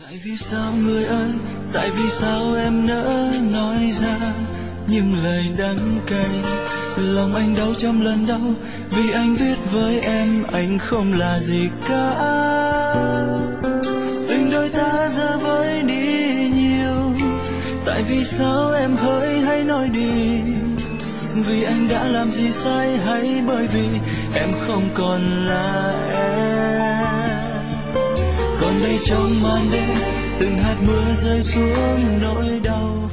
Tại vì sao người ơi, tại vì sao em nỡ nói ra những lời đắng cay, lòng anh đau trăm lần đau vì anh biết với em anh không là gì cả. Tình đôi ta giờ với đi nhiều, tại vì sao em hỡi hãy nói đi, vì anh đã làm gì sai hay bởi vì em không còn là em. Còn đây trong màn đêm từng hạt mưa rơi xuống nỗi đau,